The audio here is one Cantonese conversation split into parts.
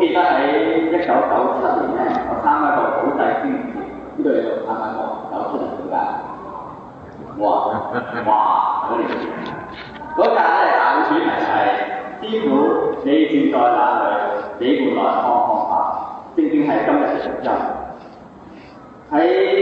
記得喺1997年咧，我參加過普濟宣言，呢度有參加過97年嗰屆，哇！嗰年嗰屆咧大會主題係師傅你住在哪裏，你換來看看吧，正正係今日嘅主題。喺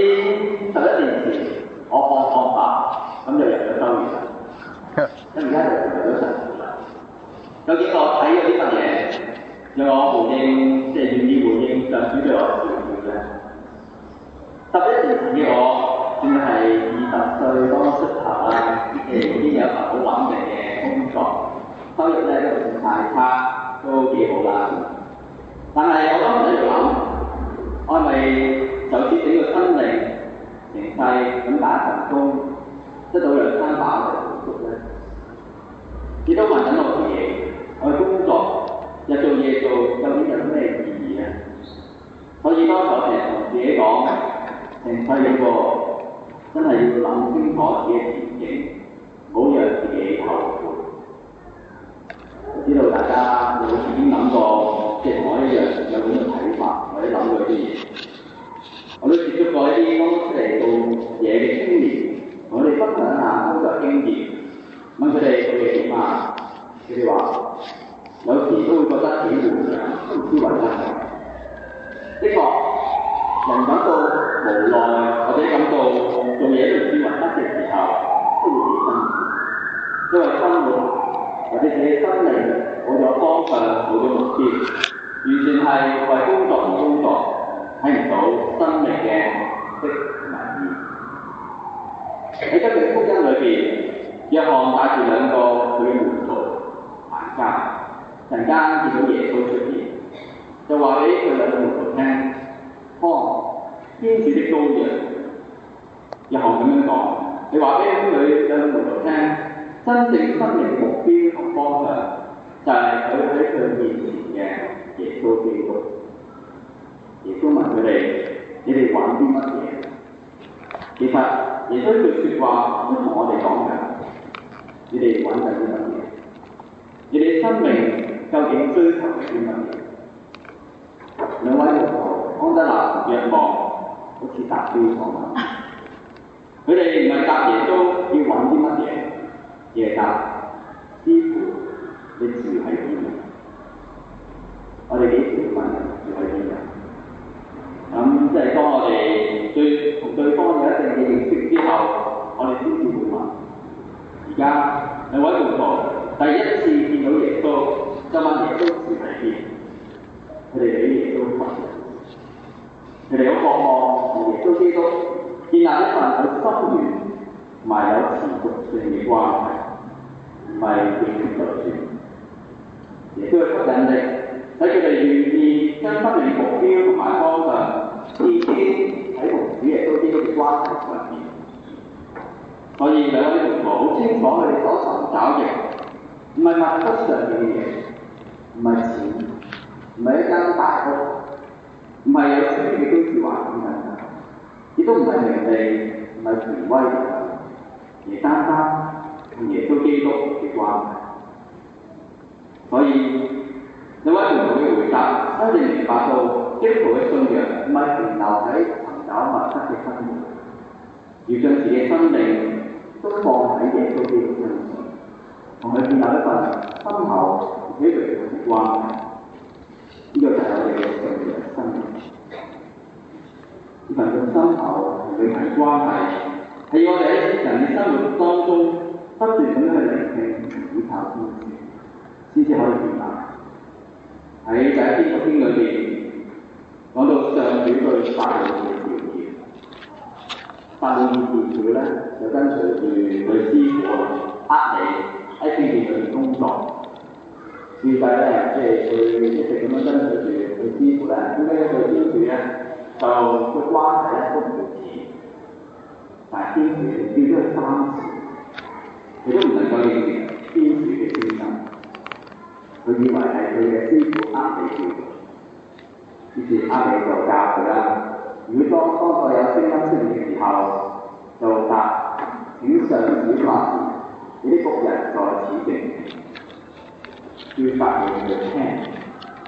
11年前，我看看吧，咁就入咗修院啦，咁而家就入咗神父啦。究竟我睇咗啲乜嘢？讓我回應，即係願意回應上主對我嘅召叫咧。11年前嘅我，算係20歲剛出頭啦，已經有一份好穩定嘅工作，收入咧都唔算太差，都幾好啦。但係我當時喺度諗，我係咪就此整個生命成世咁打一份工，得到2餐飽嘅滿足咧？亦都問緊我自己，我嘅工作。日做夜做，究竟有咩意義咧？所以當時我成日同自己講，成世嗰個真係要諗清楚自己嘅前景，唔好讓自己後悔。我知道大家有冇曾經諗過，即係同我一樣有咁嘅睇法，或者諗過啲嘢。我都接觸過一啲剛出嚟做嘢嘅青年，同佢哋分享下工作經驗，問佢哋做嘢點啊？佢哋話。有時都會覺得幾悶嘅，都唔知為乜。的確，人感到無奈或者感到做嘢都唔知為乜嘅時候，都會幾辛苦。因為生活或者自己生命冇咗方向，冇咗目標，完全係為工作而工作，睇唔到生命嘅目的同埋意義。喺今日福音裏邊，約翰帶住2個佢嘅門徒行街。突然間見到耶穌出現，就話俾佢2個門徒聽：看，天主的羔羊。約翰咁樣講，你話俾佢2個門徒聽，真正生命嘅目標同方向就係佢喺佢面前嘅耶穌基督。耶穌問佢哋：你哋揾啲乜嘢？其實耶穌句説話都同我哋講緊，你哋揾緊啲乜嘢？你哋生命究竟追求嘅啲乜嘢？2位門徒安德肋同若望好似答標講啦，佢哋唔係答耶穌要揾啲乜嘢，而係答師傅你住喺邊啊？我哋幾時問人住喺邊啊？咁即係當我哋同對方有一定嘅認識之後，我哋先至會問。而家2位門徒第一次見到耶穌，就問耶穌住喺邊？佢哋俾耶穌問，佢哋好渴望同耶穌基督建立一份有深遠同埋有持續性嘅關係，唔係斷斷續續。耶穌嘅吸引力，使佢哋願意將生命目標同埋方向建基喺同主耶穌基督嘅關係上面。所以2位門徒好清楚佢哋所尋找嘅，唔係物質上嘅嘢，唔係錢，唔係一間大屋，唔係有錢嘅居住環境等等，亦都唔係名利，唔係權威，而單單同耶穌基督嘅關係。所以2位門徒嘅回答，真正明白到基督徒嘅信仰唔係停留喺尋找物質嘅生活，要將自己生命都放喺耶穌基督身上，同佢建立一份深厚而且永恆嘅關係。呢個就係我哋嘅信仰生命。呢份咁深厚同永恆關係，係我哋喺人嘅生活當中不斷咁樣去聆聽、倚靠天主，先至可以建立。喺第一篇讀經裏邊講到上主對法老嘅召叫，法老嘅召叫咧就跟隨住佢師傅你喺聖殿裏邊工作，預計咧即係佢一直咁樣跟隨住佢師傅咧，點解佢師傅咧就個關係咧都唔似，但係師傅叫咗佢3次，佢都唔能夠應驗師傅嘅聲音。佢以為係佢嘅師傅你叫，於是你就教佢啦。如果當佢有聲音出現嘅時候，就答：請上主發言，你啲僕人在此靜聽，要發言佢聽。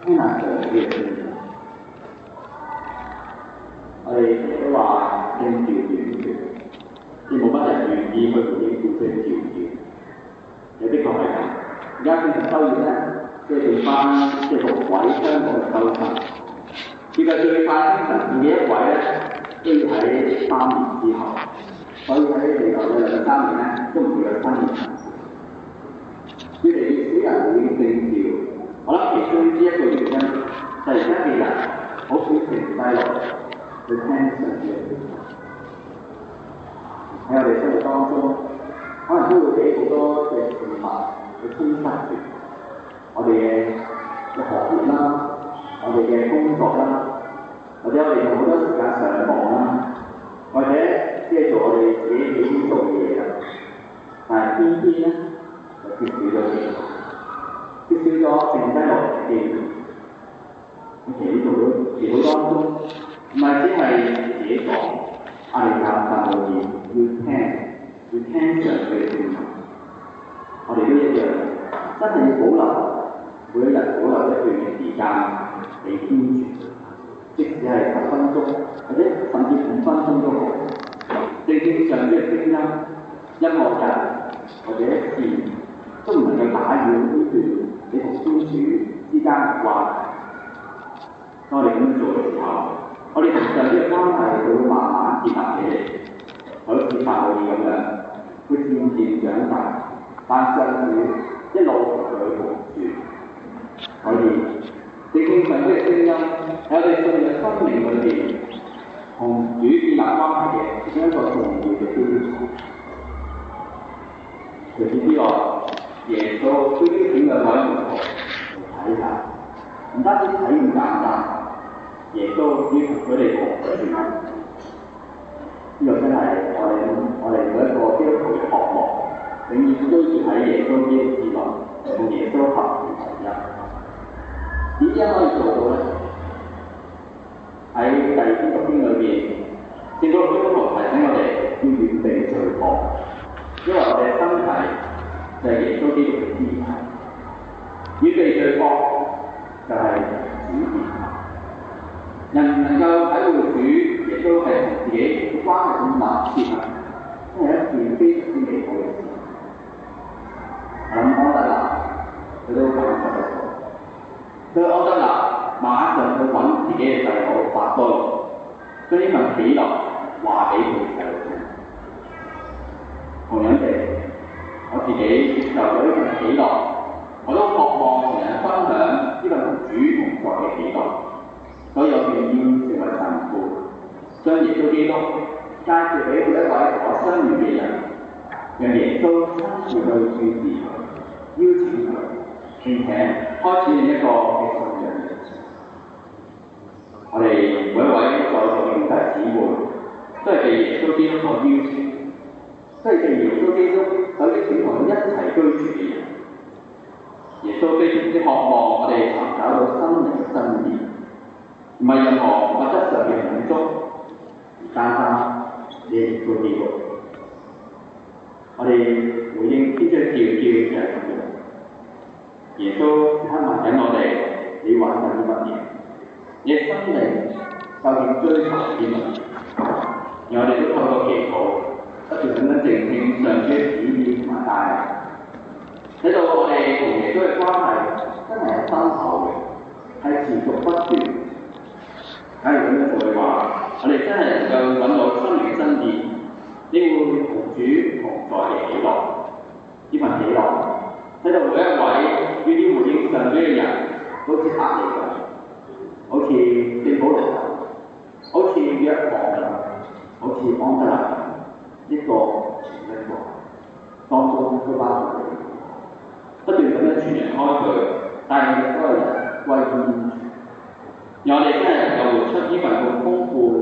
聽下上主嘅聲音。我哋成日都話應召短缺，亦冇乜人願意去回應召聲召叫，有的確係咁。而家經常收業咧，即係剩翻即係6位香港嘅收生，結果最快精神嘅一位咧，都要喺3年之後，所以喺未來嘅2、3年咧，都唔會有新嘅人。越嚟越少人會應召，我諗其中之一個原因就係而家嘅人好少停低落嚟去聽上主嘅説話。喺我哋生活當中，可能都會俾好多嘅事物去充塞住我哋嘅學業啦，我哋嘅工作啦，或者我哋用好多時間上網啦，或者即係做我哋自己喜歡做嘅嘢啦。但係偏偏咧，就缺少咗嘢，缺少咗剩低落嚟嘅機會。咁其實呢度祈禱當中，唔係只係自己講，我哋教導員要聽上主嘅聲音。我哋都一樣，真係要保留每一日保留一段嘅時間嚟堅持，即使係10分鐘，或者甚至5分鐘都好。正正上主嘅聲音，音樂人或者一次都唔能夠打擾呢段你同天主之間嘅關係。當我哋咁樣做嘅時候，我哋同上主嘅關係會慢慢建立起嚟，好似法老咁樣，會漸漸長大。但上主一路同佢同住，所以正正上主嘅聲音喺我哋信嘅生命裏邊，同主建立關係嘅其中一個重要嘅基礎。除此之外，耶穌都邀請兩位門徒嚟睇下，唔單止睇咁簡單，耶穌要同佢哋同住。呢個真係我哋每一個基督徒嘅渴望，永遠居住喺耶穌基督之內，同耶穌合而為一。點樣可以做到咧？喺第二篇讀經裏邊，聖保祿宗徒提醒我哋要遠避罪惡，因為我哋嘅身體就係耶穌基督嘅肢體，遠避罪惡就係主義。人唔能夠體會主耶穌係同自己關係咁密切，真係一件非常之美好嘅事。安德肋佢都感受得到，所以安德肋馬上去揾自己嘅細佬法居，將呢份喜樂話俾佢細佬聽。同樣地，我自己接受咗呢份喜樂，我都渴望同人分享呢份同主同在嘅喜樂。所以我願意成為神父，將耶穌基督介紹俾每一位同我相遇嘅人，讓耶穌親自去注視佢，邀請佢，並且開始另一個嘅信仰歷程。我哋每一位在座嘅兄弟姊妹，都係被耶穌基督所邀請，都係被耶穌基督所邀請同佢一齊居住嘅人。耶穌非常之渴望我哋尋找到心靈嘅真義。唔係任何物質上嘅滿足，而單單你耶穌基督。我哋回應天主嘅召叫就係咁樣。耶穌即刻問緊我哋：你揾緊啲乜嘢？你嘅生命究竟追求啲乜嘢？而我哋都透過祈禱，不斷咁樣聆聽上主嘅旨意同埋帶領，睇到我哋同耶穌嘅關係真係係深厚嘅，係持續不斷。假如咁樣做嘅話，我哋真係能夠揾到生命嘅真義，你會同主同在嘅喜樂，呢份喜樂，睇到每一位願意回應上主嘅人，好似厄利咁，好似聖保祿咁，好似約翰咁，好似安德肋咁，一個傳一個，當中都包括你，不斷咁樣傳揚開去，帶領所有人歸於。而我哋真係能夠活出呢份咁豐富